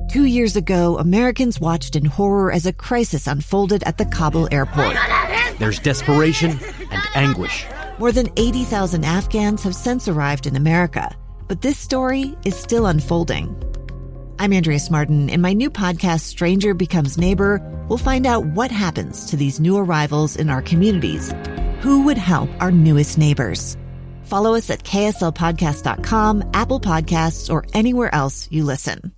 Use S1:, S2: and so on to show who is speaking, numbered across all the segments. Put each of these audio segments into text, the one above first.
S1: 2 years ago, Americans watched in horror as a crisis unfolded at the Kabul airport.
S2: There's desperation and anguish.
S1: More than 80,000 Afghans have since arrived in America, but this story is still unfolding. I'm Andrea Martin. In my new podcast, Stranger Becomes Neighbor, we'll find out what happens to these new arrivals in our communities. Who would help our newest neighbors? Follow us at kslpodcast.com, Apple Podcasts, or anywhere else you listen.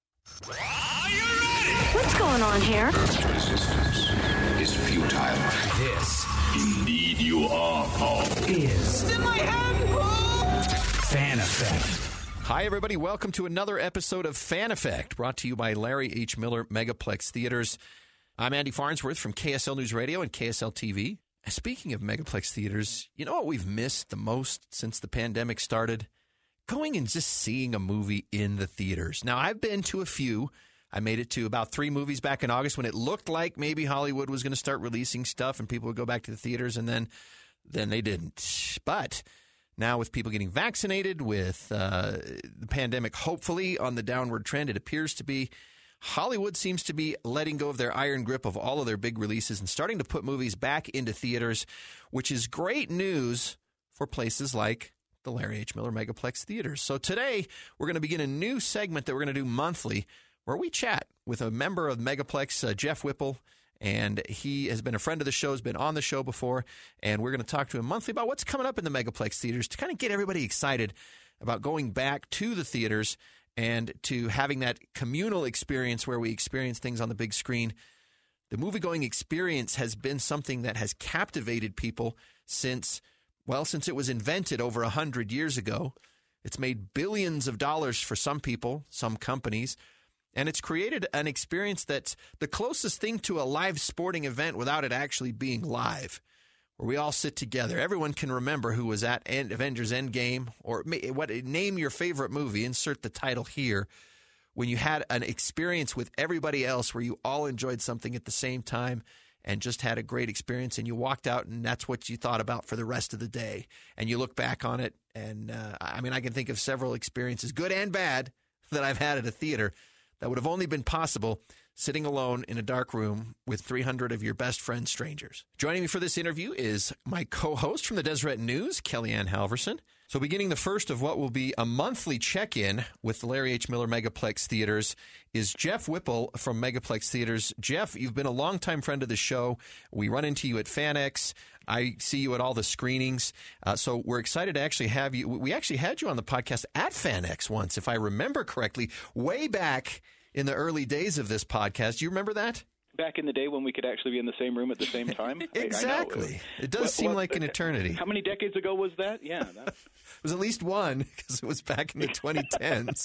S3: What's going on here?
S4: Resistance is futile.
S5: This,
S4: indeed you are, Paul,
S5: is
S3: in my hand, Paul!
S5: Fan Effect.
S2: Hi, everybody. Welcome to another episode of Fan Effect, brought to you by Larry H. Miller Megaplex Theaters. I'm Andy Farnsworth from KSL News Radio and KSL TV. Speaking of Megaplex Theaters, you know what we've missed the most since the pandemic started? Going and just seeing a movie in the theaters. Now, I've been to a few. I made it to about 3 movies back in August when it looked like maybe Hollywood was going to start releasing stuff and people would go back to the theaters, and then they didn't. But now with people getting vaccinated, with the pandemic hopefully on the downward trend, it appears to be, Hollywood seems to be letting go of their iron grip of all of their big releases and starting to put movies back into theaters, which is great news for places like the Larry H. Miller Megaplex Theaters. So today, we're going to begin a new segment that we're going to do monthly where we chat with a member of Megaplex, Jeff Whipple, and he has been a friend of the show, has been on the show before, and we're going to talk to him monthly about what's coming up in the Megaplex Theaters to kind of get everybody excited about going back to the theaters and to having that communal experience where we experience things on the big screen. The movie-going experience has been something that has captivated people since it was invented over 100 years ago. It's made billions of dollars for some people, some companies, and it's created an experience that's the closest thing to a live sporting event without it actually being live, where we all sit together. Everyone can remember who was at Avengers Endgame, or name your favorite movie, insert the title here, when you had an experience with everybody else where you all enjoyed something at the same time and just had a great experience, and you walked out and that's what you thought about for the rest of the day. And you look back on it, and I can think of several experiences, good and bad, that I've had at a theater that would have only been possible sitting alone in a dark room with 300 of your best friend strangers. Joining me for this interview is my co-host from the Deseret News, Kellyanne Halverson. So beginning the first of what will be a monthly check-in with the Larry H. Miller Megaplex Theaters is Jeff Whipple from Megaplex Theaters. Jeff, you've been a longtime friend of the show. We run into you at FanX. I see you at all the screenings. So we're excited to actually have you. We actually had you on the podcast at FanX once, if I remember correctly, way back in the early days of this podcast. Do you remember that?
S6: Back in the day when we could actually be in the same room at the same time?
S2: Exactly. It does seem like an eternity.
S6: How many decades ago was that? Yeah.
S2: It was at least one, because it was back in the 2010s.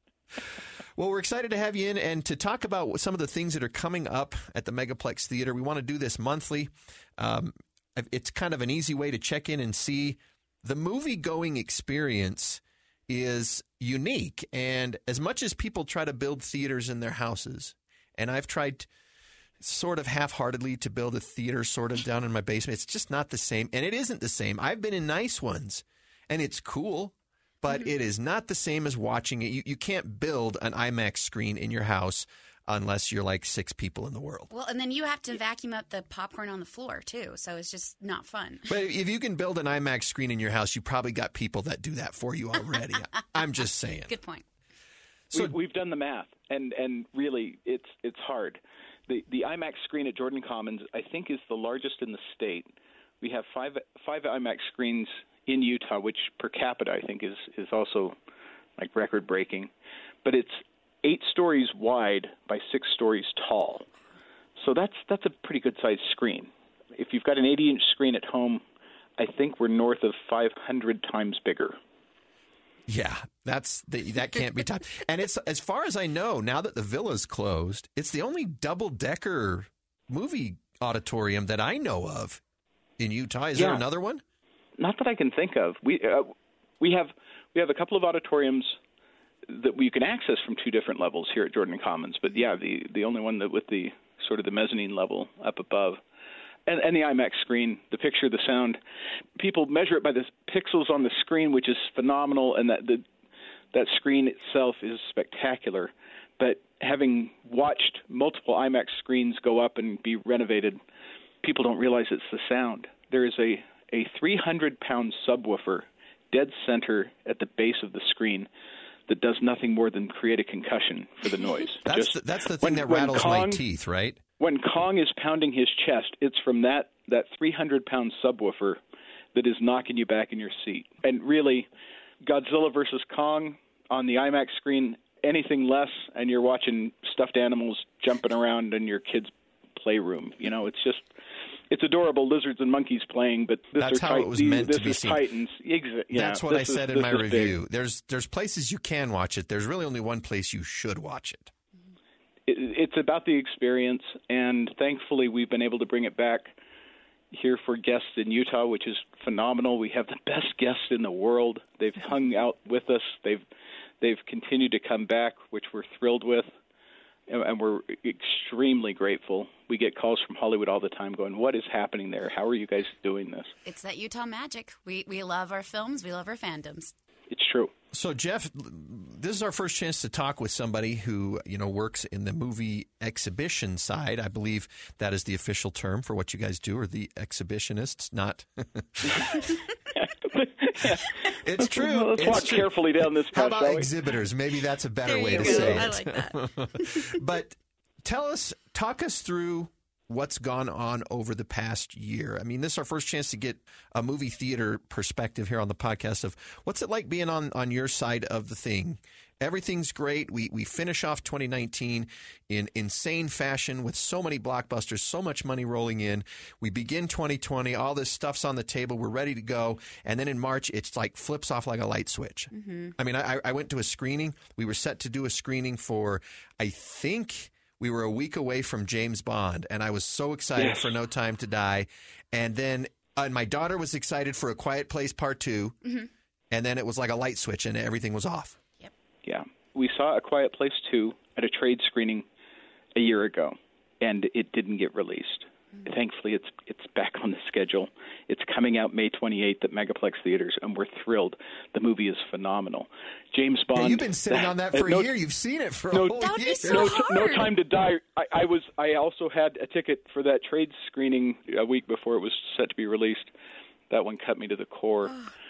S2: Well, we're excited to have you in and to talk about some of the things that are coming up at the Megaplex Theater. We want to do this monthly. It's kind of an easy way to check in and see the movie-going experience is unique. And as much as people try to build theaters in their houses, and I've tried sort of half-heartedly to build a theater sort of down in my basement, it's just not the same. And it isn't the same. I've been in nice ones, and it's cool, but it is not the same as watching it. You can't build an IMAX screen in your house unless you're like 6 people in the world.
S7: Well, and then you have to vacuum up the popcorn on the floor, too, so it's just not fun.
S2: But if you can build an IMAX screen in your house, you probably got people that do that for you already. I'm just saying.
S7: Good point.
S6: So we've done the math, and really it's hard. The IMAX screen at Jordan Commons, I think, is the largest in the state. We have five IMAX screens in Utah, which per capita I think is also like record-breaking. But it's 8 stories wide by 6 stories tall. So that's a pretty good-sized screen. If you've got an 80-inch screen at home, I think we're north of 500 times bigger.
S2: Yeah, that can't be topped. And it's, as far as I know, now that the Villa's closed, it's the only double-decker movie auditorium that I know of in Utah. Is there another one?
S6: Not that I can think of. We have a couple of auditoriums that you can access from 2 different levels here at Jordan Commons. But yeah, the only one that with the sort of the mezzanine level up above. And the IMAX screen, the picture, the sound, people measure it by the pixels on the screen, which is phenomenal, and that screen itself is spectacular. But having watched multiple IMAX screens go up and be renovated, people don't realize it's the sound. There is a 300-pound subwoofer dead center at the base of the screen that does nothing more than create a concussion for the noise.
S2: That's the thing that rattles my teeth, right?
S6: When Kong is pounding his chest, it's from that 300-pound subwoofer that is knocking you back in your seat. And really, Godzilla versus Kong on the IMAX screen, anything less, and you're watching stuffed animals jumping around in your kid's playroom. You know, it's adorable lizards and monkeys playing, but
S2: that's how it was meant to be seen.
S6: Titans.
S2: That's what I said in my review. There's places you can watch it. There's really only one place you should watch it.
S6: It's about the experience, and thankfully we've been able to bring it back here for guests in Utah, which is phenomenal. We have the best guests in the world. They've hung out with us. They've continued to come back, which we're thrilled with. And we're extremely grateful. We get calls from Hollywood all the time going, what is happening there? How are you guys doing this?
S7: It's that Utah magic. We love our films. We love our fandoms.
S6: It's true.
S2: So, Jeff, this is our first chance to talk with somebody who, works in the movie exhibition side. I believe that is the official term for what you guys do, or the exhibitionists, not... It's true.
S6: Let's walk carefully down this path.
S2: How about exhibitors? Maybe that's a better way to say it.
S7: I like that.
S2: But talk us through what's gone on over the past year. I mean, this is our first chance to get a movie theater perspective here on the podcast of what's it like being on your side of the thing. Everything's great. We finish off 2019 in insane fashion with so many blockbusters, so much money rolling in. We begin 2020. All this stuff's on the table. We're ready to go. And then in March, it's like flips off like a light switch. Mm-hmm. I mean, I went to a screening. We were set to do a screening for, I think we were a week away from James Bond. And I was so excited for No Time to Die. And then my daughter was excited for A Quiet Place Part 2. Mm-hmm. And then it was like a light switch and everything was off.
S6: Yeah. We saw A Quiet Place 2 at a trade screening a year ago, and it didn't get released. Mm-hmm. Thankfully, it's back on the schedule. It's coming out May 28th at Megaplex Theaters, and we're thrilled. The movie is phenomenal. James Bond...
S2: Hey, you've been sitting on that for a year. You've seen it for a whole year.
S6: No Time to Die. I also had a ticket for that trade screening a week before it was set to be released. That one cut me to the core.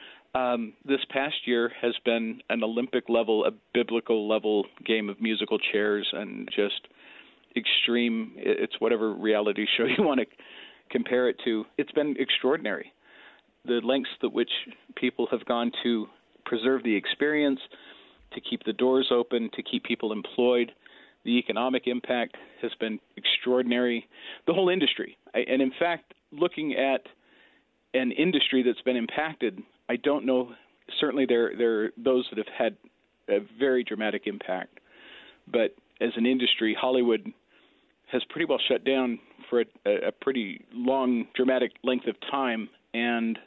S6: This past year has been an Olympic level, a biblical level game of musical chairs and just extreme. It's whatever reality show you want to compare it to. It's been extraordinary. The lengths to which people have gone to preserve the experience, to keep the doors open, to keep people employed. The economic impact has been extraordinary. The whole industry. And in fact, looking at an industry that's been impacted, I don't know. Certainly, there are those that have had a very dramatic impact. But as an industry, Hollywood has pretty well shut down for a pretty long, dramatic length of time. And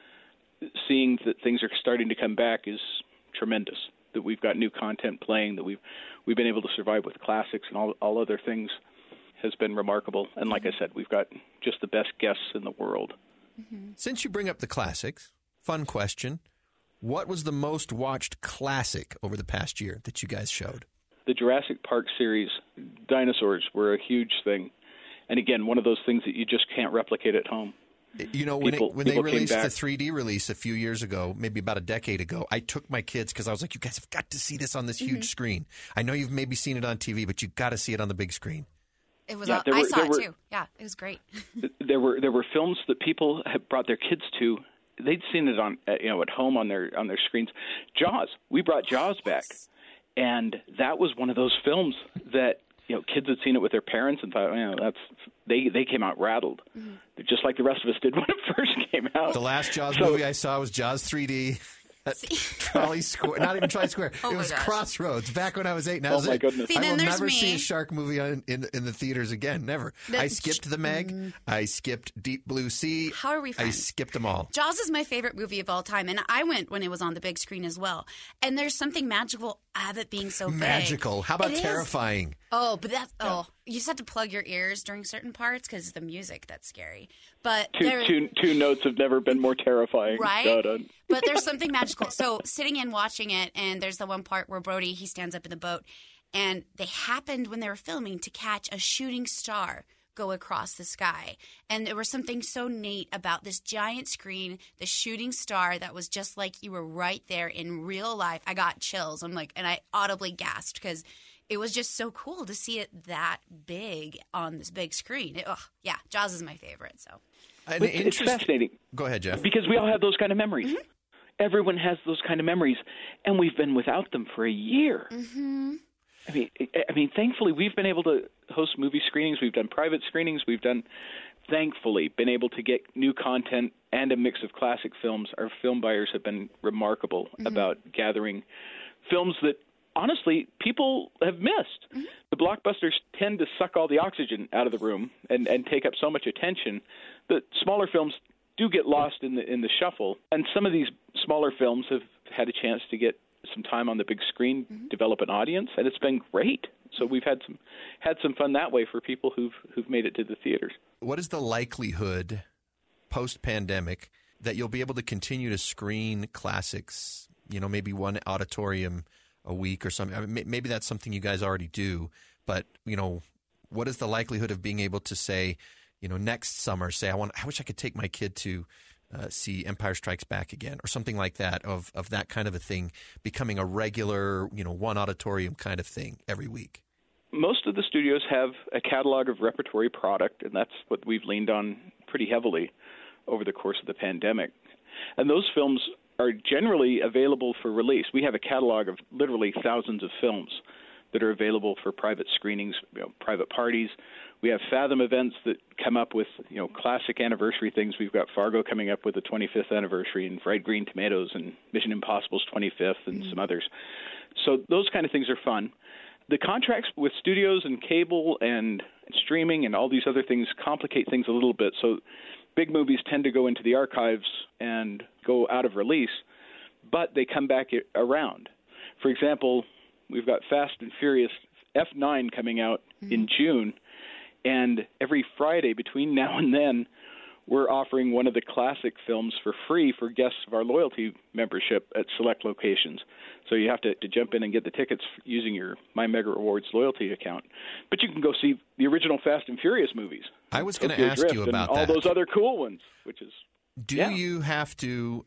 S6: seeing that things are starting to come back is tremendous. That we've got new content playing, that we've been able to survive with classics and all other things has been remarkable. And like I said, we've got just the best guests in the world.
S2: Mm-hmm. Since you bring up the classics, fun question. What was the most watched classic over the past year that you guys showed?
S6: The Jurassic Park series, dinosaurs were a huge thing. And again, one of those things that you just can't replicate at home.
S2: When they released the 3D release a few years ago, maybe about a decade ago, I took my kids because I was like, you guys have got to see this on this huge screen. I know you've maybe seen it on TV, but you've got to see it on the big screen.
S7: It was. I saw it too. Yeah, it was great.
S6: There were films that people had brought their kids to. They'd seen it on at home on their screens. Jaws. We brought Jaws back, and that was one of those films that kids had seen it with their parents and thought, they came out rattled, just like the rest of us did when it first came out.
S2: The last Jaws movie I saw was Jaws 3D. Trolley Square, not even Trolley Square. It was Crossroads. Back when I was 8, and that was
S6: my goodness!
S7: See,
S2: I will never see a shark movie in the theaters again. Never. I skipped The Meg. I skipped Deep Blue Sea.
S7: How are we friends?
S2: I skipped them all.
S7: Jaws is my favorite movie of all time, and I went when it was on the big screen as well. And there's something magical of it being so big.
S2: Magical. How about terrifying?
S7: Oh, but that's you just have to plug your ears during certain parts because it's the music that's scary. But
S6: two notes have never been more terrifying,
S7: right? But there's something magical. So sitting in watching it, and there's the one part where Brody, he stands up in the boat, And they happened when they were filming to catch a shooting star go across the sky. And there was something so neat about this giant screen, the shooting star that was just like you were right there in real life. I got chills. And I audibly gasped because it was just so cool to see it that big on this big screen. Jaws is my favorite. So
S6: it's fascinating.
S2: Go ahead, Jeff.
S6: Because we all have those kind of memories. Mm-hmm. Everyone has those kind of memories, and we've been without them for a year.
S7: Mm-hmm.
S6: I mean, thankfully, we've been able to host movie screenings. We've done private screenings. We've thankfully, been able to get new content and a mix of classic films. Our film buyers have been remarkable about gathering films that, honestly, people have missed. Mm-hmm. The blockbusters tend to suck all the oxygen out of the room and take up so much attention that smaller films do get lost in the shuffle. And some of these smaller films have had a chance to get some time on the big screen, develop an audience, and it's been great. So we've had some fun that way for people who've made it to the theaters.
S2: What is the likelihood post-pandemic that you'll be able to continue to screen classics, maybe one auditorium a week or something? Maybe that's something you guys already do, but, what is the likelihood of being able to say, next summer, say, I wish I could take my kid to see Empire Strikes Back again or something like that, of that kind of a thing becoming a regular, one auditorium kind of thing every week?
S6: Most of the studios have a catalog of repertory product, and that's what we've leaned on pretty heavily over the course of the pandemic. And those films are generally available for release. We have a catalog of literally thousands of films that are available for private screenings, private parties. We have Fathom events that come up with, classic anniversary things. We've got Fargo coming up with the 25th anniversary, and Fried Green Tomatoes, and Mission Impossible's 25th, and some others. So those kind of things are fun. The contracts with studios and cable and streaming and all these other things complicate things a little bit. So big movies tend to go into the archives and go out of release, but they come back around. For example, we've got Fast and Furious F9 coming out in June, and every Friday between now and then, we're offering one of the classic films for free for guests of our loyalty membership at select locations. So you have to jump in and get the tickets using your My Mega Rewards loyalty account. But you can go see the original Fast and Furious movies.
S2: I was going to ask you about
S6: all
S2: that.
S6: All those other cool ones, which is...
S2: Do you have to...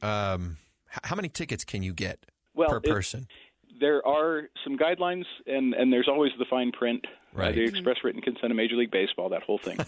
S2: how many tickets can you get per person?
S6: There are some guidelines, and there's always the fine print,
S2: right.
S6: The express written consent of Major League Baseball, that whole thing.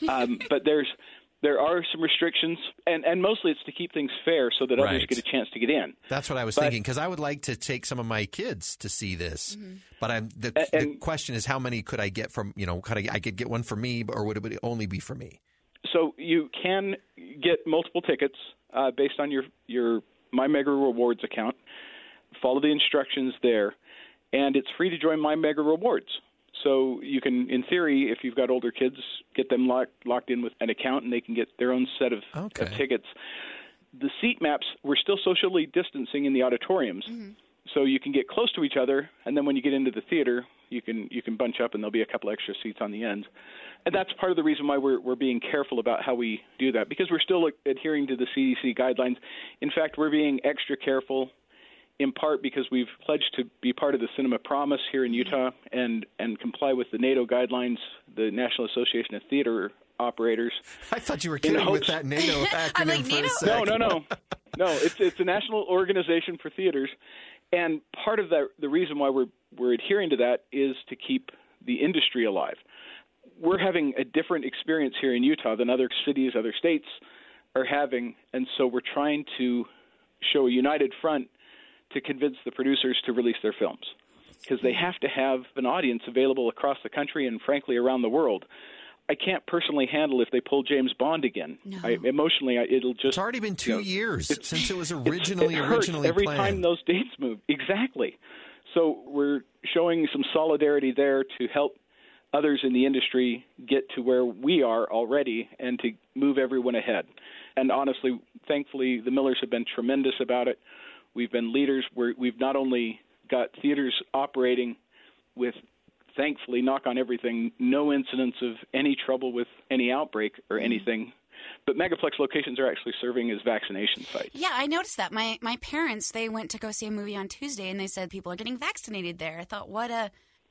S6: But there are some restrictions, and mostly it's to keep things fair so that others get a chance to get in.
S2: That's what I was thinking, because I would like to take some of my kids to see this. But the question is, how many could I get from, I could get one for me, or would it only be for me?
S6: So you can get multiple tickets based on your My Mega Rewards account. Follow the instructions there, and it's free to join My Mega Rewards. So you can, in theory, if you've got older kids, get them locked in with an account, and they can get their own set of tickets. The seat maps, we're still socially distancing in the auditoriums, so you can get close to each other, and then when you get into the theater, you can bunch up, and there'll be a couple extra seats on the ends. And that's part of the reason why we're being careful about how we do that, because we're still adhering to the CDC guidelines. In fact, we're being extra careful in part because we've pledged to be part of the Cinema Promise here in Utah and comply with the NATO guidelines, the National Association of Theater Operators.
S2: I thought you were kidding with that NATO acronym for a second.
S6: No. No, it's a national organization for theaters. And part of the reason why we're adhering to that is to keep the industry alive. We're having a different experience here in Utah than other cities, other states are having, and so we're trying to show a united front to convince the producers to release their films, because they have to have an audience available across the country and, frankly, around the world. I can't personally handle if they pull James Bond again. No. Emotionally, it'll just...
S2: It's already been 2 years since it was originally
S6: every
S2: planned.
S6: Time those dates move. Exactly. So we're showing some solidarity there to help others in the industry get to where we are already and to move everyone ahead. And honestly, thankfully, the Millers have been tremendous about it. We've been leaders. We've not only got theaters operating with, thankfully, knock on everything, no incidents of any trouble with any outbreak or anything, but Megaplex locations are actually serving as vaccination sites.
S7: Yeah, I noticed that. My parents, they went to go see a movie on Tuesday, and they said people are getting vaccinated there. I thought, what a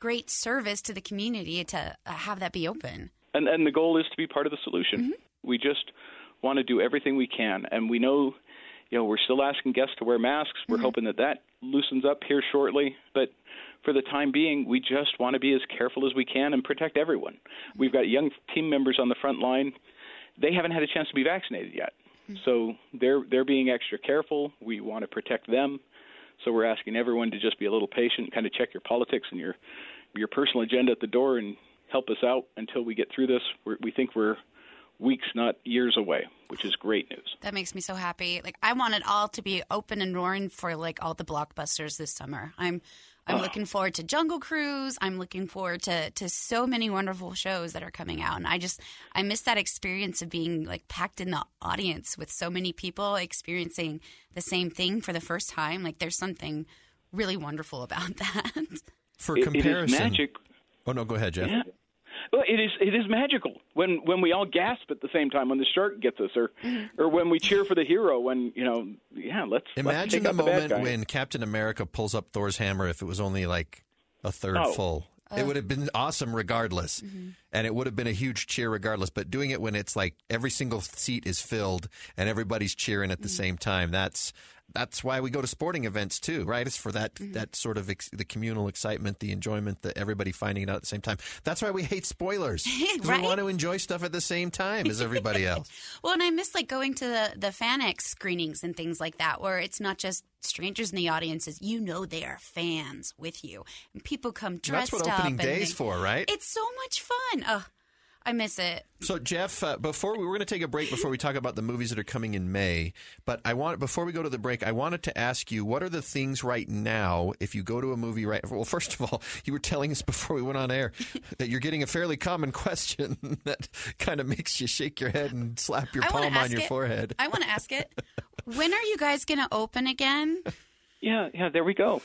S7: great service to the community to have that be open.
S6: And the goal is to be part of the solution.
S7: Mm-hmm.
S6: We just want to do everything we can. And we know, we're still asking guests to wear masks. We're hoping that loosens up here shortly. But for the time being, we just want to be as careful as we can and protect everyone. We've got young team members on the front line. They haven't had a chance to be vaccinated yet. So they're being extra careful. We want to protect them. So we're asking everyone to just be a little patient, kind of check your politics and your personal agenda at the door and help us out until we get through this. We think we're weeks, not years away, which is great news.
S7: That makes me so happy. Like, I want it all to be open and roaring for like all the blockbusters this summer. I'm looking forward to Jungle Cruise. I'm looking forward to so many wonderful shows that are coming out. And I miss that experience of being like packed in the audience with so many people experiencing the same thing for the first time. Like, there's something really wonderful about that.
S2: For comparison.
S6: It is magic.
S2: Oh, no, go ahead, Jeff.
S6: Yeah. Well, it is magical when we all gasp at the same time when the shark gets us, or when we cheer for the hero. When let's
S2: imagine
S6: take
S2: the
S6: out the bad
S2: moment
S6: guy.
S2: when Captain America pulls up Thor's hammer. If it was only like a third full, it would have been awesome regardless, and it would have been a huge cheer regardless. But doing it when it's like every single seat is filled and everybody's cheering at the same time, that's why we go to sporting events too, right? It's for that sort of the communal excitement, the enjoyment, that everybody finding it out at the same time. That's why we hate spoilers.
S7: Right?
S2: We want to enjoy stuff at the same time as everybody else.
S7: Well, and I miss like going to the FanX screenings and things like that, where it's not just strangers in the audiences. They are fans with you, and people come dressed up.
S2: That's what opening day is for, right?
S7: It's so much fun. Oh, I miss it.
S2: So, Jeff, before we're going to take a break before we talk about the movies that are coming in May. But before we go to the break, I wanted to ask you, what are the things right now, if you go to a movie well, first of all, you were telling us before we went on air that you're getting a fairly common question that kind of makes you shake your head and slap your palm on your forehead.
S7: I want to ask it. When are you guys going to open again?
S6: Yeah, there we go.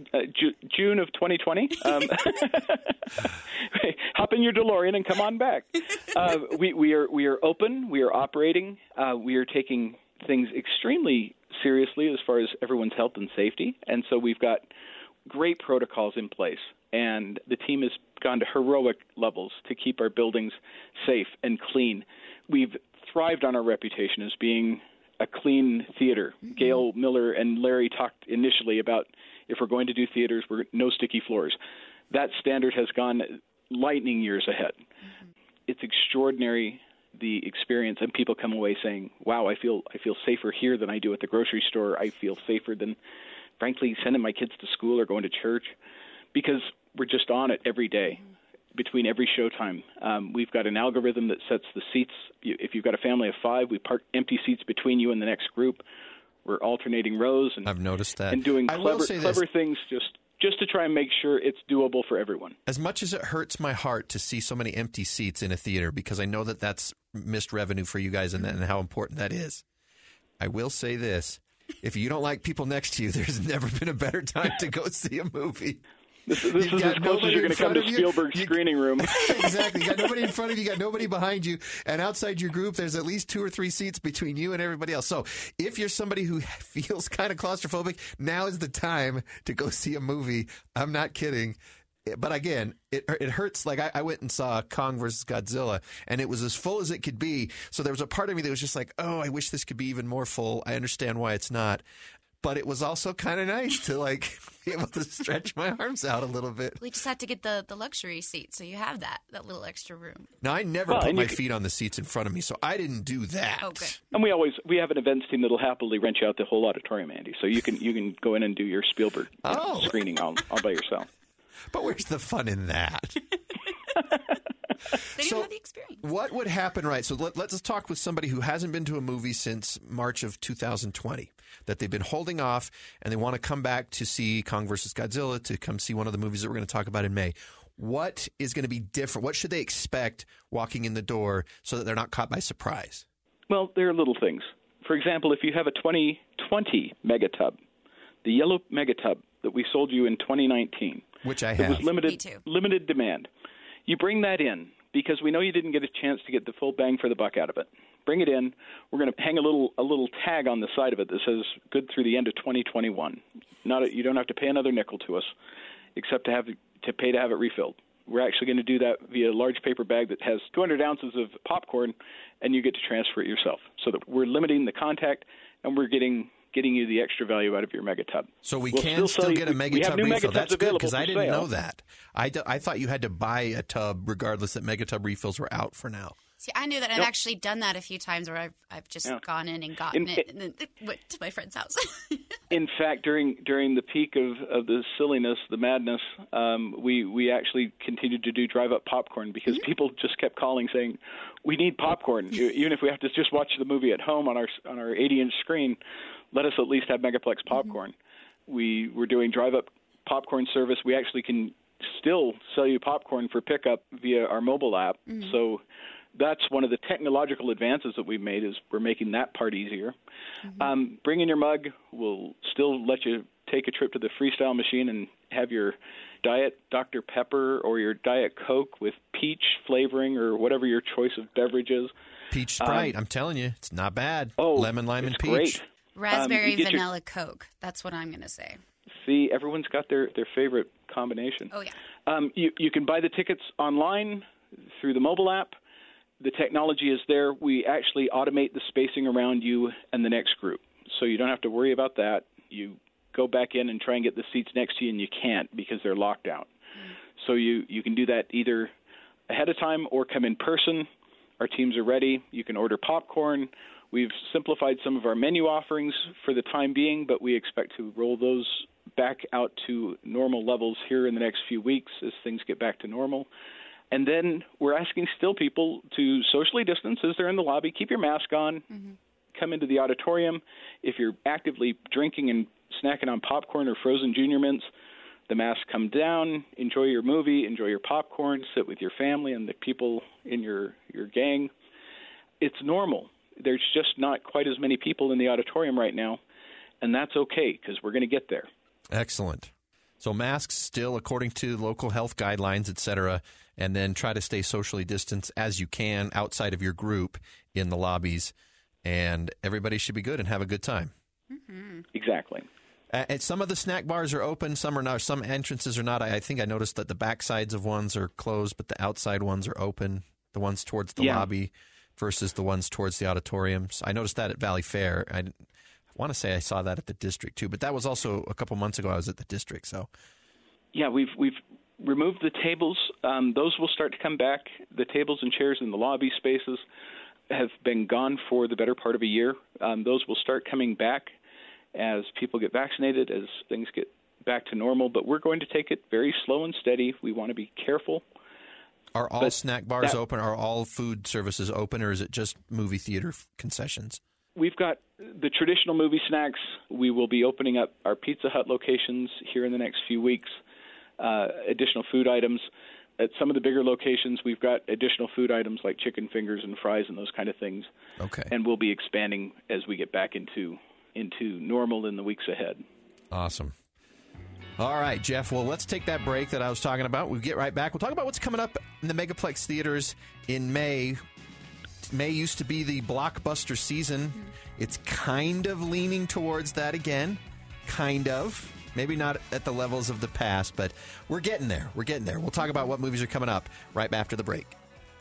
S6: June of 2020. Hop in your DeLorean and come on back. We are open. We are operating. We are taking things extremely seriously as far as everyone's health and safety, and so we've got great protocols in place. And the team has gone to heroic levels to keep our buildings safe and clean. We've thrived on our reputation as being a clean theater. Gail Miller and Larry talked initially about if we're going to do theaters, we're no sticky floors. That standard has gone lightning years ahead. It's extraordinary, the experience, and people come away saying, wow, I feel safer here than I do at the grocery store. I feel safer than, frankly, sending my kids to school or going to church, because we're just on it every day. Between every showtime, we've got an algorithm that sets the seats. If you've got a family of 5, we park empty seats between you and the next group. We're alternating rows, and
S2: I've noticed that,
S6: and doing clever things just to try and make sure it's doable for everyone.
S2: As much as it hurts my heart to see so many empty seats in a theater, because I know that that's missed revenue for you guys and how important that is, I will say this: if you don't like people next to you, there's never been a better time to go see a movie.
S6: This is as close as you're going to come to Spielberg's screening room.
S2: Exactly. You got nobody in front of you, you got nobody behind you, and outside your group, there's at least 2 or 3 seats between you and everybody else. So if you're somebody who feels kind of claustrophobic, now is the time to go see a movie. I'm not kidding. But again, it hurts. Like I went and saw Kong vs. Godzilla, and it was as full as it could be. So there was a part of me that was just like, oh, I wish this could be even more full. I understand why it's not. But it was also kind of nice to be able to stretch my arms out a little bit.
S7: We just had to get the luxury seat, so you have that little extra room.
S2: Now, I never put my feet on the seats in front of me, so I didn't do that.
S7: Okay.
S6: And we have an events team that'll happily rent you out the whole auditorium, Andy. So you can go in and do your Spielberg screening all by yourself.
S2: But where's the fun in that?
S7: They didn't have the experience.
S2: What would happen, right? So let's talk with somebody who hasn't been to a movie since March of 2020, that they've been holding off, and they want to come back to see Kong vs. Godzilla, to come see one of the movies that we're going to talk about in May. What is going to be different? What should they expect walking in the door so that they're not caught by surprise?
S6: Well, there are little things. For example, if you have a 2020 Megatub, the yellow Megatub that we sold you in 2019,
S2: which I have,
S6: it was limited demand. You bring that in because we know you didn't get a chance to get the full bang for the buck out of it. Bring it in. We're going to hang a little tag on the side of it that says "good through the end of 2021." You don't have to pay another nickel to us, except to have to pay to have it refilled. We're actually going to do that via a large paper bag that has 200 ounces of popcorn, and you get to transfer it yourself. So that we're limiting the contact, and we're getting you the extra value out of your mega tub.
S2: So we'll can still get a mega tub refill. That's good, because I didn't know that. I thought you had to buy a tub regardless, that mega tub refills were out for now.
S7: See, I knew that. I've actually done that a few times where I've just gone in and gotten it and then went to my friend's house.
S6: In fact, during the peak of the silliness, the madness, we actually continued to do drive-up popcorn because people just kept calling saying, we need popcorn. Even if we have to just watch the movie at home on our 80-inch screen, let us at least have Megaplex popcorn. We were doing drive-up popcorn service. We actually can still sell you popcorn for pickup via our mobile app. So that's one of the technological advances that we've made, is we're making that part easier. Bring in your mug. We'll still let you take a trip to the Freestyle machine and have your Diet Dr. Pepper or your Diet Coke with peach flavoring or whatever your choice of beverage is.
S2: Peach Sprite, I'm telling you, it's not bad. Lemon, lime, and peach.
S6: Great.
S7: Raspberry vanilla Coke. That's what I'm going to say.
S6: See, everyone's got their favorite combination.
S7: Oh, yeah.
S6: You can buy the tickets online through the mobile app. The technology is there. We actually automate the spacing around you and the next group, so you don't have to worry about that. You go back in and try and get the seats next to you, and you can't because they're locked out. So you can do that either ahead of time or come in person. Our teams are ready. You can order popcorn. We've simplified some of our menu offerings for the time being, but we expect to roll those back out to normal levels here in the next few weeks as things get back to normal. And then we're asking still people to socially distance as they're in the lobby. Keep your mask on. Come into the auditorium. If you're actively drinking and snacking on popcorn or frozen Junior Mints, the masks come down. Enjoy your movie. Enjoy your popcorn. Sit with your family and the people in your gang. It's normal. There's just not quite as many people in the auditorium right now, and that's okay because we're going to get there.
S2: Excellent. So masks still according to local health guidelines, et cetera, and then try to stay socially distanced as you can outside of your group in the lobbies, and everybody should be good and have a good time.
S6: Exactly.
S2: And some of the snack bars are open, some are not. Some entrances are not. I think I noticed that the back sides of ones are closed, but the outside ones are open, the ones towards the lobby versus the ones towards the auditoriums. I noticed that at Valley Fair. I want to say I saw that at the district too, but that was also a couple months ago. I was at the district, so. Yeah,
S6: we've removed the tables. Those will start to come back. The tables and chairs in the lobby spaces have been gone for the better part of a year. Those will start coming back as people get vaccinated, as things get back to normal. But we're going to take it very slow and steady. We want to be careful.
S2: Are all snack bars open? Are all food services open, or is it just movie theater concessions? We've got the traditional movie snacks. We will be opening up our Pizza Hut locations here in the next few weeks. Additional food items. At some of the bigger locations, we've got additional food items like chicken fingers and fries and those kind of things. Okay. And we'll be expanding as we get back into normal in the weeks ahead. Awesome. All right, Jeff. Well, let's take that break that I was talking about. We'll get right back. We'll talk about what's coming up in the Megaplex theaters in May. May used to be the blockbuster season. It's kind of leaning towards that again. Kind of. Maybe not at the levels of the past, but we're getting there. We're getting there. We'll talk about what movies are coming up right after the break.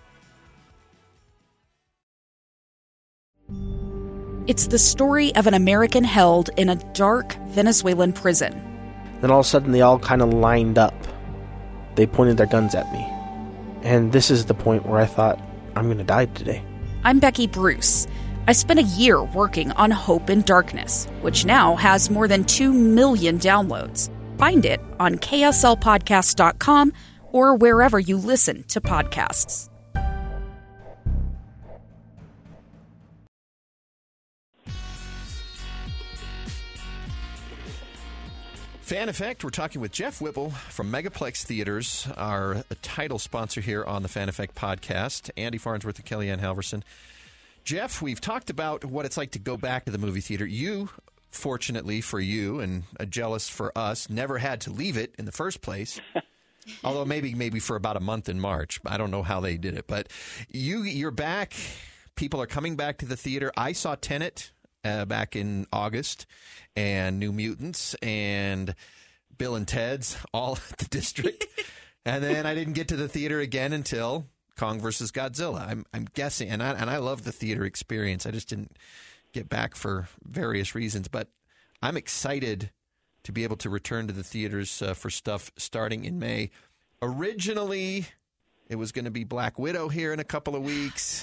S8: It's the story of an American held in a dark Venezuelan prison.
S9: Then all of a sudden, they all kind of lined up. They pointed their guns at me. And this is the point where I thought, I'm going to die today.
S8: I'm Becky Bruce. I spent a year working on Hope in Darkness, which now has more than 2 million downloads. Find it on kslpodcast.com or wherever you listen to podcasts.
S2: Fan Effect, we're talking with Jeff Whipple from Megaplex Theaters, our title sponsor here on the Fan Effect podcast. Andy Farnsworth and Kellyanne Halverson. Jeff, we've talked about what it's like to go back to the movie theater. You, fortunately for you and jealous for us, never had to leave it in the first place. Although maybe for about a month in March. I don't know how they did it. But you're back. People are coming back to the theater. I saw Tenet back in August and New Mutants and Bill and Ted's, all at the District. And then I didn't get to the theater again until Kong vs. Godzilla. I'm guessing, and I love the theater experience. I just didn't get back for various reasons. But I'm excited to be able to return to the theaters for stuff starting in May. Originally, it was going to be Black Widow here in a couple of weeks.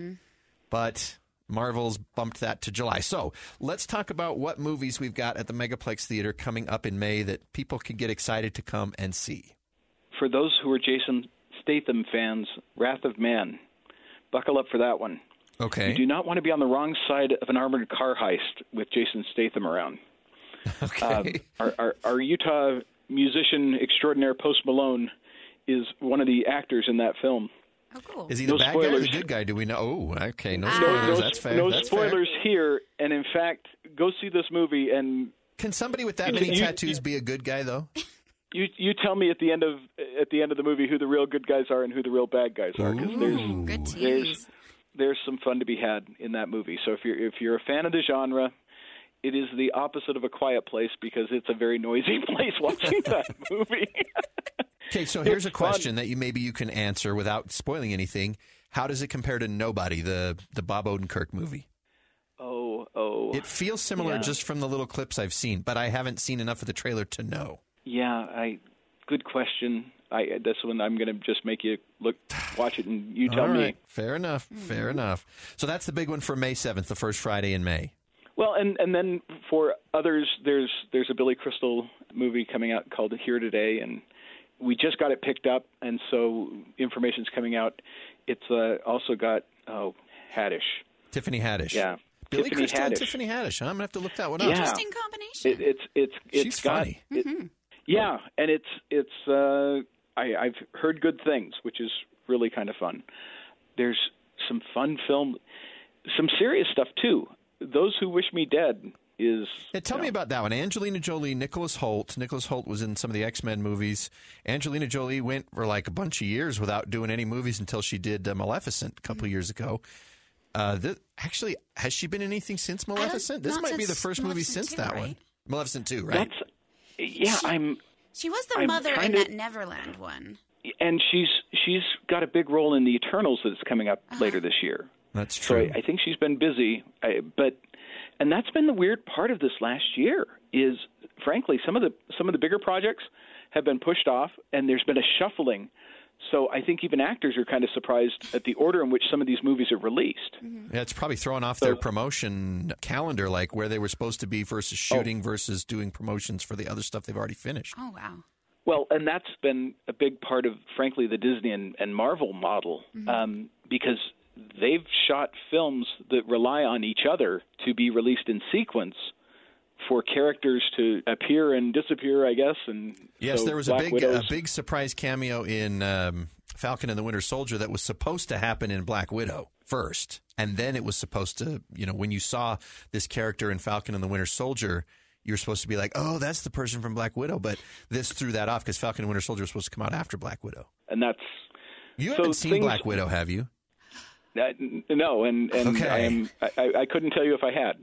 S2: But Marvel's bumped that to July. So let's talk about what movies we've got at the Megaplex Theater coming up in May that people can get excited to come and see.
S6: For those who are Jason Statham fans, Wrath of Man. Buckle up for that one.
S2: Okay.
S6: You do not want to be on the wrong side of an armored car heist with Jason Statham around.
S2: Okay.
S6: Our Utah musician extraordinaire Post Malone is one of the actors in that film.
S7: Oh, cool.
S2: Is he the bad guy or the good guy? Do we know? Oh, okay. No spoilers. That's fair.
S6: No
S2: That's
S6: spoilers
S2: fair.
S6: here. And in fact, go see this movie. And
S2: can somebody with that many tattoos be a good guy, though?
S6: You tell me at the end of the movie who the real good guys are and who the real bad guys are. Because there's some fun to be had in that movie. So if you're a fan of the genre, it is the opposite of A Quiet Place because it's a very noisy place watching that movie.
S2: Okay, so here's a question that maybe you can answer without spoiling anything. How does it compare to Nobody, the Bob Odenkirk movie?
S6: Oh.
S2: It feels similar just from the little clips I've seen, but I haven't seen enough of the trailer to know.
S6: Yeah, good question. This one I'm going to just make you watch it, and you tell me.
S2: Fair enough. Fair enough. So that's the big one for May 7th, the first Friday in May.
S6: Well, and then for others, there's a Billy Crystal movie coming out called Here Today, and we just got it picked up, and so information's coming out. It's also got Haddish.
S2: Tiffany Haddish.
S6: Yeah.
S2: Billy
S6: Tiffany
S2: Crystal
S6: Haddish.
S2: and Tiffany Haddish. Huh? I'm going to have to look that one up.
S6: Yeah.
S7: Interesting combination.
S6: She's
S2: funny.
S6: Yeah, and I've heard good things, which is really kind of fun. There's some fun film, some serious stuff too. Those Who Wish Me Dead is...
S2: Yeah, tell me about that one. Angelina Jolie, Nicholas Hoult. Nicholas Hoult was in some of the X-Men movies. Angelina Jolie went for like a bunch of years without doing any movies until she did Maleficent a couple of years ago. Actually, has she been in anything since Maleficent? This might be the first movie since that one. Maleficent 2, right?
S7: She was the mother in that Neverland one.
S6: And she's got a big role in the Eternals that's coming up later this year.
S2: That's true.
S6: So I think she's been busy, and that's been the weird part of this last year. Is frankly some of the bigger projects have been pushed off, and there's been a shuffling. So I think even actors are kind of surprised at the order in which some of these movies are released.
S2: Yeah, it's probably throwing off their promotion calendar, like where they were supposed to be versus shooting versus doing promotions for the other stuff they've already finished.
S7: Oh, wow.
S6: Well, and that's been a big part of, frankly, the Disney and Marvel model, because they've shot films that rely on each other to be released in sequence for characters to appear and disappear, I guess. And
S2: yes,
S6: so
S2: there was a big surprise cameo in Falcon and the Winter Soldier that was supposed to happen in Black Widow first, and then it was supposed to, when you saw this character in Falcon and the Winter Soldier, you're supposed to be like, oh, that's the person from Black Widow, but this threw that off because Falcon and Winter Soldier was supposed to come out after Black Widow.
S6: And that's
S2: you haven't seen Black Widow, have you?
S6: No, and
S2: okay.
S6: I couldn't tell you if I had.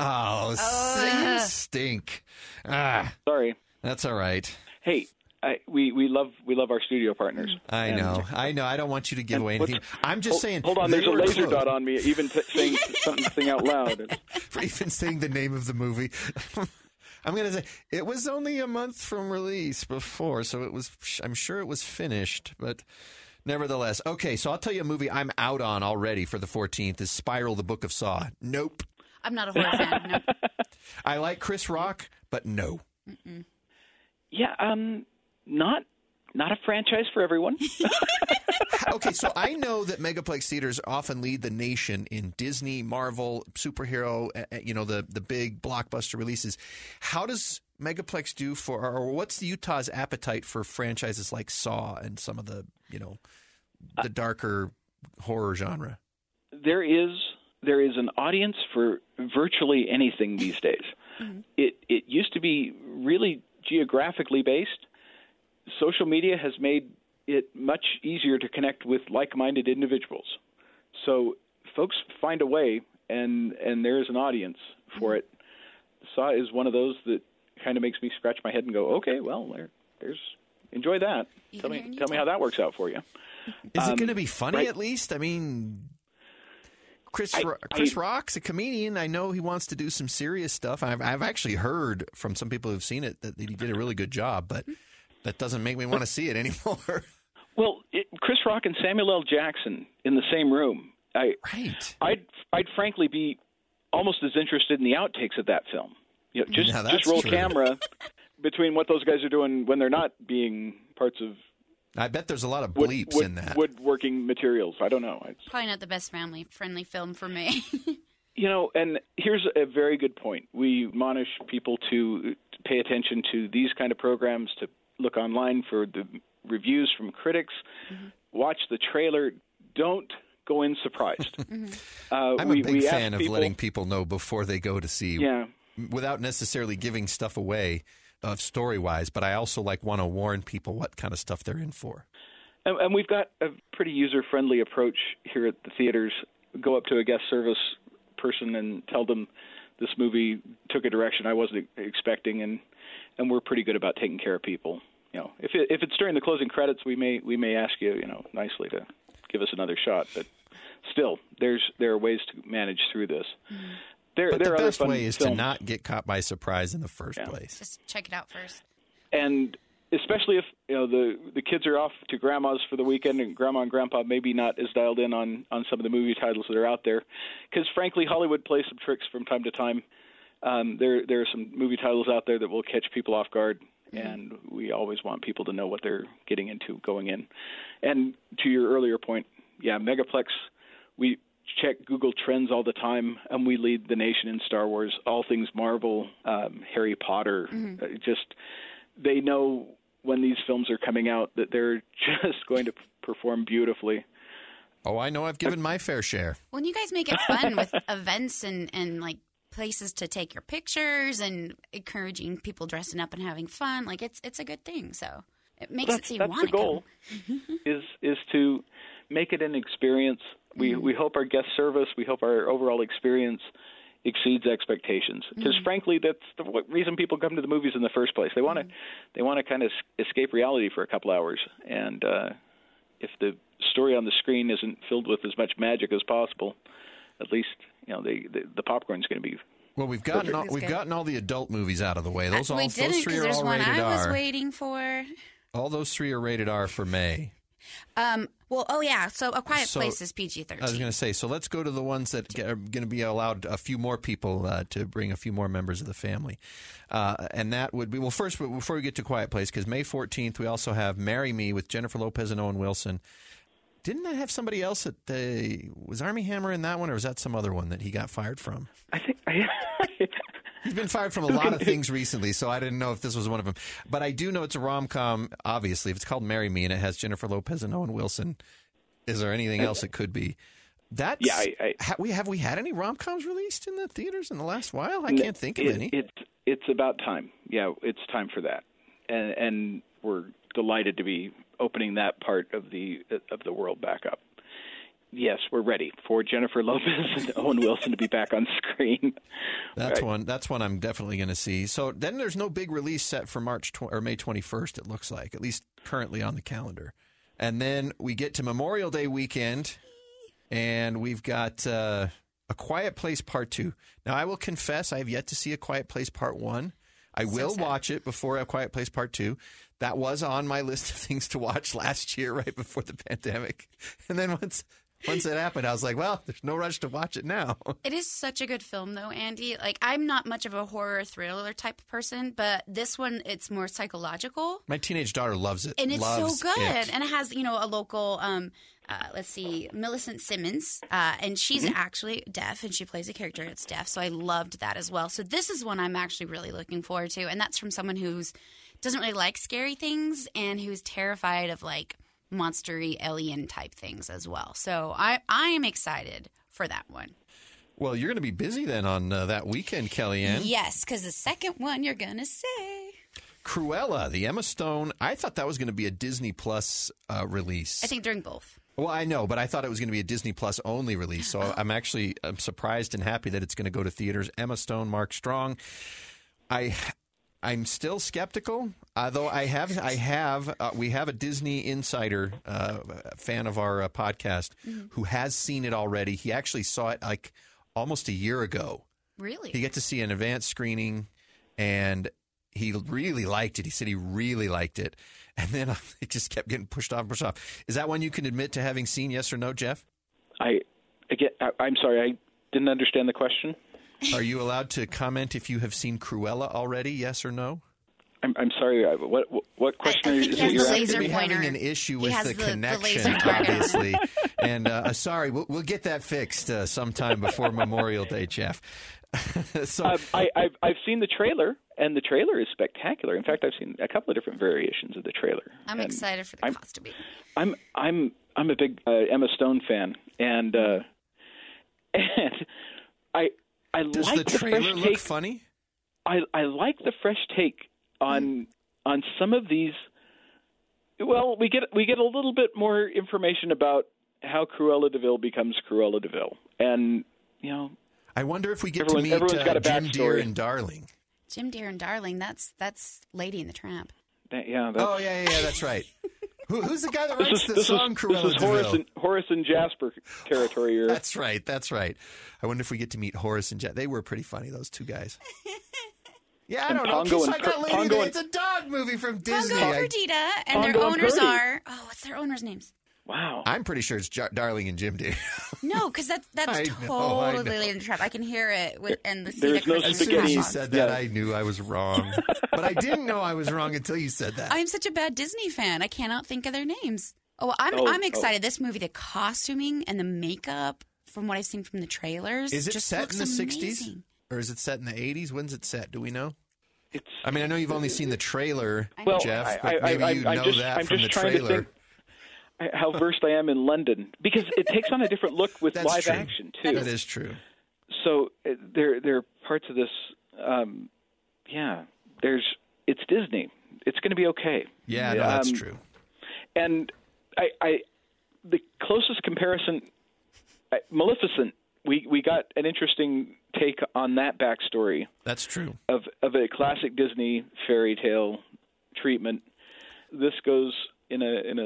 S2: Oh, stink.
S6: Sorry.
S2: That's all right.
S6: Hey, we love our studio partners.
S2: I know. I don't want you to give away anything. I'm just saying.
S6: Hold on, there's a laser dot on me. Even saying something out loud.
S2: For even saying the name of the movie. I'm going to say it was only a month from release before, so it was. I'm sure it was finished, but. Nevertheless, okay, so I'll tell you a movie I'm out on already for the 14th is Spiral, the Book of Saw. Nope.
S7: I'm not a horror fan, nope.
S2: I like Chris Rock, but no.
S7: Mm-mm.
S6: Yeah, not a franchise for everyone.
S2: Okay, so I know that Megaplex theaters often lead the nation in Disney, Marvel, superhero, the big blockbuster releases. How does Megaplex do or what's the Utah's appetite for franchises like Saw and some of the, the darker horror genre? There
S6: is an audience for virtually anything these days. Mm-hmm. It used to be really geographically based. Social media has made it much easier to connect with like-minded individuals. So folks find a way, and there is an audience for it. Saw is one of those that kind of makes me scratch my head and go, okay, well, there's enjoy that. Tell me how that works out for you.
S2: Is it going to be funny at least? I mean, Chris Rock's a comedian. I know he wants to do some serious stuff. I've actually heard from some people who've seen it that he did a really good job, but that doesn't make me want to see it anymore.
S6: Well, Chris Rock and Samuel L. Jackson in the same room. I'd frankly be almost as interested in the outtakes of that film. You know, just roll camera between what those guys are doing when they're not being parts of.
S2: I bet there's a lot of bleeps in that.
S6: Woodworking materials. I don't know. It's
S7: probably not the best family-friendly film for me.
S6: You know, and here's a very good point. We admonish people to pay attention to these kind of programs, to look online for the reviews from critics, watch the trailer. Don't go in surprised.
S2: I'm a big fan of letting people know before they go to see, without necessarily giving stuff away story-wise, but I also want to warn people what kind of stuff they're in for.
S6: And we've got a pretty user-friendly approach here at the theaters. Go up to a guest service person and tell them this movie took a direction I wasn't expecting, and we're pretty good about taking care of people. You know, if it's during the closing credits, we may ask you, nicely to give us another shot, but still, there are ways to manage through this.
S2: But the best way is to not get caught by surprise in the first place.
S7: Just check it out first.
S6: And especially if the kids are off to grandma's for the weekend, and grandma and grandpa maybe not as dialed in on some of the movie titles that are out there, because frankly, Hollywood plays some tricks from time to time. There are some movie titles out there that will catch people off guard. And we always want people to know what they're getting into going in. And to your earlier point, Megaplex, we check Google Trends all the time, and we lead the nation in Star Wars, all things Marvel, Harry Potter. They know when these films are coming out that they're just going to perform beautifully.
S2: Oh, I know. I've given my fair share.
S7: Well, you guys make it fun with events and places to take your pictures and encouraging people dressing up and having fun. It's a good thing. So it makes it seem
S6: that's the goal. is to make it an experience. We hope our guest service, we hope our overall experience exceeds expectations. Because frankly, that's the reason people come to the movies in the first place. They want to kind of escape reality for a couple hours. And if the story on the screen isn't filled with as much magic as possible, at least the popcorn's going to be.
S2: Well, we've gotten all the adult movies out of the way. Those three are all rated R.
S7: I was waiting for.
S2: All those three are rated R for May.
S7: So A Quiet Place is PG-13.
S2: I was going to say, so let's go to the ones that are going to be allowed a few more people to bring a few more members of the family. And that would be, well, first, before we get to Quiet Place, because May 14th, we also have Marry Me with Jennifer Lopez and Owen Wilson. Didn't that have somebody else was Armie Hammer in that one, or was that some other one that he got fired from?
S6: I think
S2: he's been fired from a lot of things recently, so I didn't know if this was one of them. But I do know it's a rom-com, obviously. If it's called Marry Me and it has Jennifer Lopez and Owen Wilson, is there anything else it could be? Have we had any rom-coms released in the theaters in the last while? I can't think of any.
S6: It's about time. Yeah, it's time for that. And we're delighted to be opening that part of the world back up. Yes, we're ready for Jennifer Lopez and Owen Wilson to be back on screen.
S2: That's one I'm definitely going to see. So then there's no big release set for May 21st, it looks like, at least currently on the calendar. And then we get to Memorial Day weekend, and we've got A Quiet Place Part 2. Now, I will confess I have yet to see A Quiet Place Part 1. I will watch it before A Quiet Place Part 2. That was on my list of things to watch last year, right before the pandemic. And then once it happened, I was like, well, there's no rush to watch it now.
S7: It is such a good film, though, Andy. I'm not much of a horror thriller type of person, but this one, it's more psychological.
S2: My teenage daughter loves it.
S7: And it's so good. And it has, a local, Millicent Simmons, and she's actually deaf, and she plays a character that's deaf, so I loved that as well. So this is one I'm actually really looking forward to, and that's from someone who's doesn't really like scary things and who's terrified of, monster-y alien type things as well. So I am excited for that one.
S2: Well, you're going to be busy then on that weekend, Kellyanne.
S7: Yes, because the second one you're going to say.
S2: Cruella, the Emma Stone. I thought that was going to be a Disney Plus release.
S7: I think during both.
S2: Well, I know, but I thought it was going to be a Disney Plus only release. So I'm surprised and happy that it's going to go to theaters. Emma Stone, Mark Strong. I'm still skeptical, though we have a Disney insider fan of our podcast who has seen it already. He actually saw it like almost a year ago.
S7: Really?
S2: He got to see an advanced screening, and he really liked it. He said he really liked it. And then it just kept getting pushed off. Is that one you can admit to having seen, yes or no, Jeff?
S6: I'm sorry, I didn't understand the question.
S2: Are you allowed to comment if you have seen Cruella already, yes or no?
S6: I'm sorry, what question
S7: I think he has the laser
S2: We're
S7: pointer.
S2: having an issue with
S7: has
S2: the
S7: the
S2: connection,
S7: laser pointer.
S2: obviously. And sorry, we'll get that fixed sometime before Memorial Day, Jeff. So
S6: I've seen the trailer, and the trailer is spectacular. In fact, I've seen a couple of different variations of the trailer.
S7: I'm excited for the costuming.
S6: I'm a big Emma Stone fan, and I
S2: does
S6: like
S2: the trailer
S6: fresh
S2: look
S6: take.
S2: funny?
S6: I like the fresh take on some of these. Well, we get a little bit more information about how Cruella de Vil becomes Cruella de Vil, and
S2: I wonder if we get
S6: everyone's
S2: to meet
S6: got a
S2: Jim Deere
S6: backstory.
S2: and Darling.
S7: Jim Deere and Darling, that's Lady and the Tramp.
S6: Yeah.
S2: That's right. Who's the guy that writes the
S6: This
S2: song Cruella
S6: is
S2: de Vil?
S6: Horace and Jasper territory here.
S2: That's right. I wonder if we get to meet Horace and Jasper. They were pretty funny, those two guys. Yeah, I don't know.
S6: Pongo
S2: It's
S6: and
S2: like that lady
S6: Pongo
S2: it's a dog movie from Disney.
S7: Pongo and Perdita, and their
S6: Pongo and
S7: owners
S6: Purdy.
S7: are... Oh, what's their owners' names?
S6: Wow.
S2: I'm pretty sure it's Darling and Jim Deere.
S7: No, because that's
S2: I
S7: totally
S2: know.
S7: Lady and the Tramp. I can hear it and the
S6: There's no
S7: Christmas
S2: As soon as you
S6: spaghetti.
S2: said that,
S6: Yeah.
S2: I knew I was wrong. But I didn't know I was wrong until you said that.
S7: I'm such a bad Disney fan. I cannot think of their names. I'm excited. This movie, the costuming and the makeup, from what I've seen from the trailers,
S2: Is it
S7: just
S2: set
S7: looks
S2: in the 60s?
S7: amazing.
S2: Or is it set in the 80s? When's it set? Do we know? I mean, I know you've only seen the trailer,
S6: Well,
S2: Jeff, but maybe you know that
S6: I'm
S2: from the
S6: just trying
S2: trailer.
S6: to think how versed I am in London, because it takes on a different look with
S2: That's
S6: live
S2: true.
S6: action too.
S2: That is true.
S6: So there are parts of this. It's Disney. It's going to be okay.
S2: Yeah, no, that's true.
S6: And the closest comparison, Maleficent. We got an interesting take on that backstory
S2: That's true.
S6: of a classic Disney fairy tale treatment. This goes in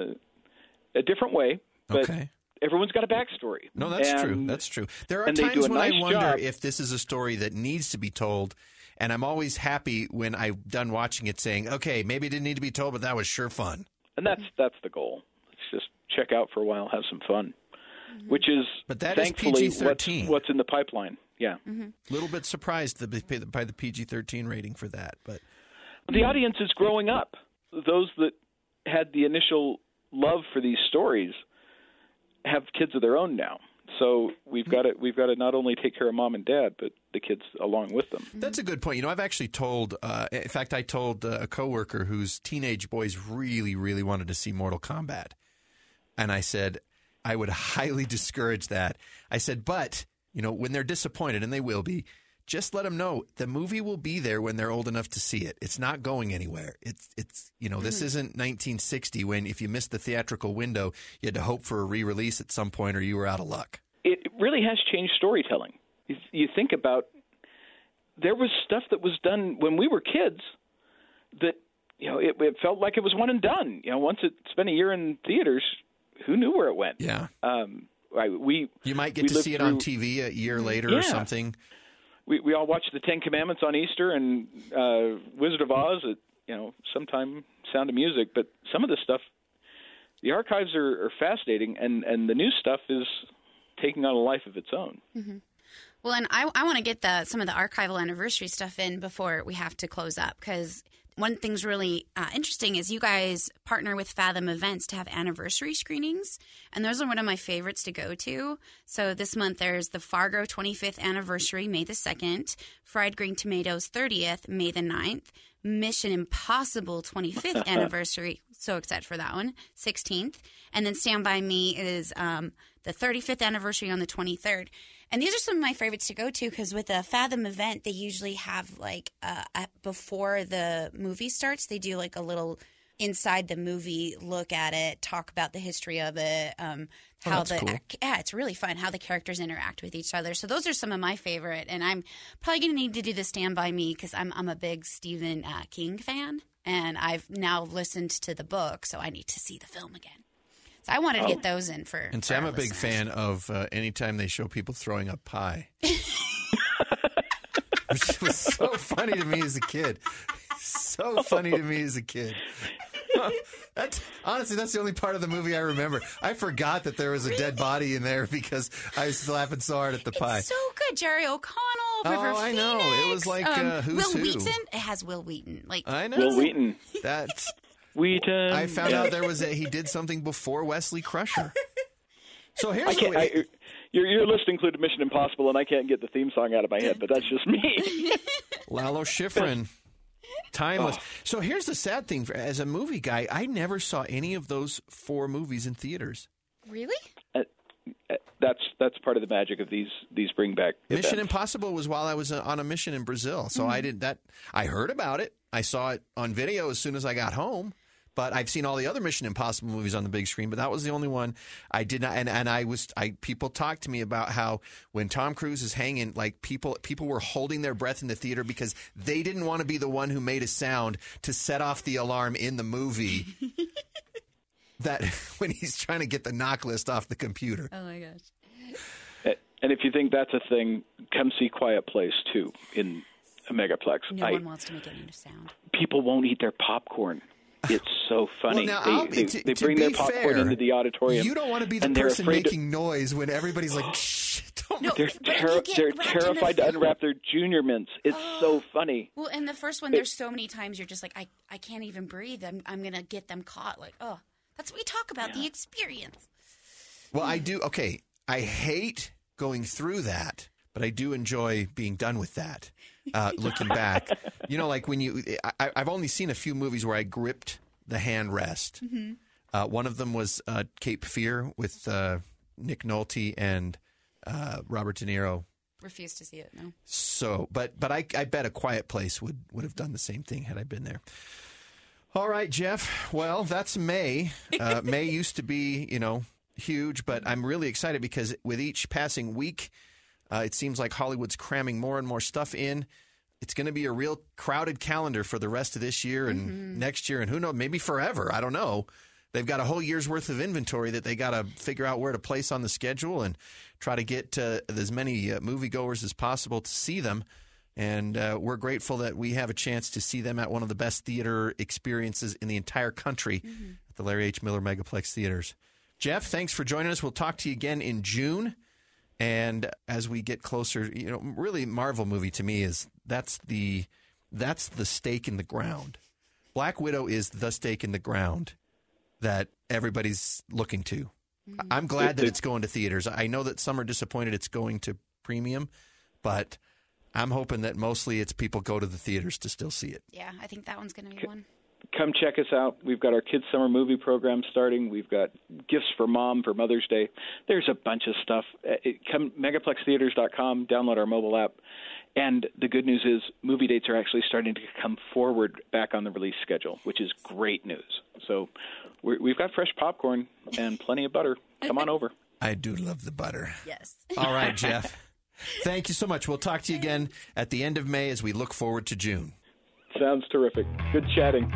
S6: a different way, but
S2: Okay.
S6: everyone's got a backstory.
S2: No, that's true.
S6: And-
S2: That's true. There are
S6: and they do
S2: times
S6: a
S2: when I
S6: nice
S2: wonder
S6: job.
S2: if this is a story that needs to be told, and I'm always happy when I'm done watching it saying, okay, maybe it didn't need to be told, but that was sure fun.
S6: And that's the goal. Let's just check out for a while, have some fun, which is
S2: But that is
S6: thankfully
S2: PG-13.
S6: what's in the pipeline. Yeah.
S2: A little bit surprised by the PG-13 rating for that, but
S6: The audience is growing up. Those that had the initial love for these stories have kids of their own now. So we've got to not only take care of mom and dad, but the kids along with them.
S2: that's a good point. You know, I've actually told, in fact, I told a coworker whose teenage boys really, really wanted to see Mortal Kombat. And I said, I would highly discourage that. I said, but, when they're disappointed, and they will be, just let them know the movie will be there when they're old enough to see it. It's not going anywhere. It's this isn't 1960 when if you missed the theatrical window, you had to hope for a re-release at some point or you were out of luck.
S6: It really has changed storytelling. You think about, there was stuff that was done when we were kids that, it felt like it was one and done. Once it spent a year in theaters, who knew where it went?
S2: Yeah.
S6: You
S2: might get to see it on TV a year later or something.
S6: We all watched the Ten Commandments on Easter and Wizard of Oz at sometime Sound of Music, but some of this stuff, the archives are fascinating, and the new stuff is taking on a life of its own.
S7: Mm-hmm. Well, and I want to get some of the archival anniversary stuff in before we have to close up, because one thing's really interesting is you guys partner with Fathom Events to have anniversary screenings, and those are one of my favorites to go to. So this month there's the Fargo 25th anniversary, May the 2nd, Fried Green Tomatoes 30th, May the 9th, Mission Impossible 25th anniversary, so excited for that one, 16th, and then Stand By Me is the 35th anniversary on the 23rd. And these are some of my favorites to go to because with a Fathom event, they usually have before the movie starts, they do like a little inside the movie, look at it, talk about the history of it,
S2: that's cool.
S7: Yeah, it's really fun how the characters interact with each other. So those are some of my favorite, and I'm probably going to need to do the Stand By Me because I'm a big Stephen King fan, and I've now listened to the book, so I need to see the film again. So I wanted to get those in for.
S2: And so I'm a big fan of anytime they show people throwing up pie. Which was so funny to me as a kid. So funny to me as a kid. Honestly, that's the only part of the movie I remember. I forgot that there was a dead body in there because I was laughing so hard at the pie.
S7: It's so good. Jerry O'Connell, River Phoenix.
S2: I know. It was like Who's
S7: Will
S2: Who.
S7: Wheaton. It has Will Wheaton.
S2: I know.
S6: Will Wheaton.
S2: That's
S6: Wheaton.
S2: I found out he did something before Wesley Crusher. So here's
S6: your list included Mission Impossible, and I can't get the theme song out of my head, but that's just me.
S2: Lalo Schifrin. Timeless. So here's the sad thing. As a movie guy, I never saw any of those 4 movies in theaters.
S7: Really?
S6: That's part of the magic of these bring back events.
S2: Mission Impossible was while I was on a mission in Brazil. So I did that. I heard about it. I saw it on video as soon as I got home. But I've seen all the other Mission Impossible movies on the big screen, but that was the only one I did not. And people talked to me about how when Tom Cruise is hanging, like people were holding their breath in the theater because they didn't want to be the one who made a sound to set off the alarm in the movie. That when he's trying to get the knock list off the computer.
S7: Oh my gosh!
S6: And if you think that's a thing, come see Quiet Place too in a Megaplex.
S7: No one wants to make any sound.
S6: People won't eat their popcorn. It's so funny.
S2: Well, now,
S6: they bring their popcorn into the auditorium.
S2: You don't want to be the person making noise when everybody's like, shh, don't.
S7: No,
S6: they're terrified to unwrap their Junior Mints. It's so funny.
S7: Well, in the first one, there's so many times you're just like, I can't even breathe. I'm going to get them caught. Like, that's what we talk about, the experience.
S2: Well, I do. Okay, I hate going through that, but I do enjoy being done with that. Looking back, like when I've only seen a few movies where I gripped the handrest. Mm-hmm. One of them was Cape Fear with Nick Nolte and Robert De Niro.
S7: Refused to see it, no.
S2: So, but I bet A Quiet Place would have done the same thing had I been there. All right, Jeff. Well, that's May. May used to be, huge, but I'm really excited because with each passing week, it seems like Hollywood's cramming more and more stuff in. It's going to be a real crowded calendar for the rest of this year and next year and who knows, maybe forever. I don't know. They've got a whole year's worth of inventory that they got to figure out where to place on the schedule and try to get as many moviegoers as possible to see them. And we're grateful that we have a chance to see them at one of the best theater experiences in the entire country at the Larry H. Miller Megaplex Theaters. Jeff, thanks for joining us. We'll talk to you again in June. And as we get closer, really Marvel movie to me is that's the stake in the ground. Black Widow is the stake in the ground that everybody's looking to. Mm-hmm. I'm glad that it's going to theaters. I know that some are disappointed it's going to premium, but I'm hoping that mostly it's people go to the theaters to still see it.
S7: Yeah, I think that one's going to be one.
S6: Come check us out. We've got our kids' summer movie program starting. We've got gifts for Mom for Mother's Day. There's a bunch of stuff. Come megaplextheaters.com, download our mobile app. And the good news is movie dates are actually starting to come forward back on the release schedule, which is great news. So we've got fresh popcorn and plenty of butter. Come on over.
S2: I do love the butter.
S7: Yes.
S2: All right, Jeff. Thank you so much. We'll talk to you again at the end of May as we look forward to June.
S6: Sounds terrific. Good chatting.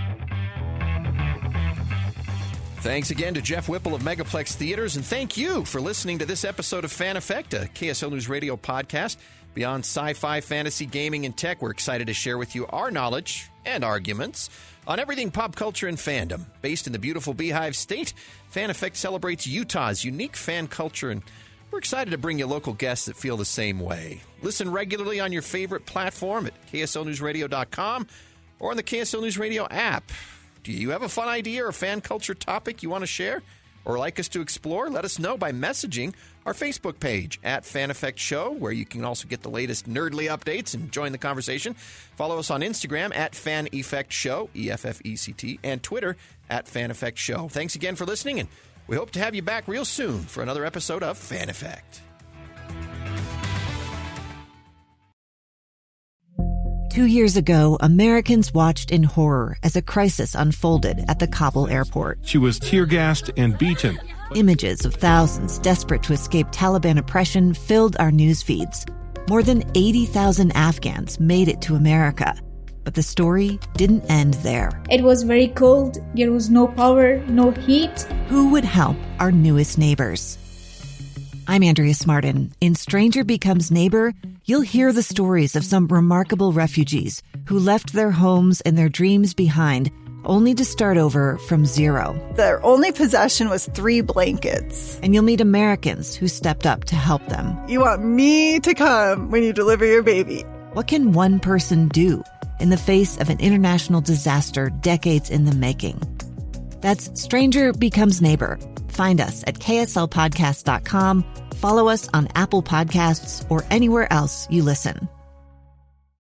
S2: Thanks again to Jeff Whipple of Megaplex Theaters, and thank you for listening to this episode of Fan Effect, a KSL News Radio podcast. Beyond sci-fi, fantasy, gaming, and tech, we're excited to share with you our knowledge and arguments on everything pop culture and fandom. Based in the beautiful Beehive State, Fan Effect celebrates Utah's unique fan culture, and we're excited to bring you local guests that feel the same way. Listen regularly on your favorite platform at KSLNewsRadio.com or on the KSL News Radio app. Do you have a fun idea or fan culture topic you want to share or like us to explore? Let us know by messaging our Facebook page at Fan Effect Show, where you can also get the latest nerdly updates and join the conversation. Follow us on Instagram at Fan Effect Show, EFFECT, and Twitter at Fan Effect Show. Thanks again for listening, and we hope to have you back real soon for another episode of Fan Effect.
S1: 2 years ago, Americans watched in horror as a crisis unfolded at the Kabul airport.
S10: She was tear-gassed and beaten.
S1: Images of thousands desperate to escape Taliban oppression filled our news feeds. More than 80,000 Afghans made it to America. But the story didn't end there.
S11: It was very cold. There was no power, no heat.
S1: Who would help our newest neighbors? I'm Andrea Smartin. In Stranger Becomes Neighbor, you'll hear the stories of some remarkable refugees who left their homes and their dreams behind, only to start over from zero.
S12: Their only possession was 3 blankets.
S1: And you'll meet Americans who stepped up to help them.
S12: You want me to come when you deliver your baby.
S1: What can one person do in the face of an international disaster decades in the making? That's Stranger Becomes Neighbor. Find us at kslpodcast.com. Follow us on Apple Podcasts or anywhere else you listen.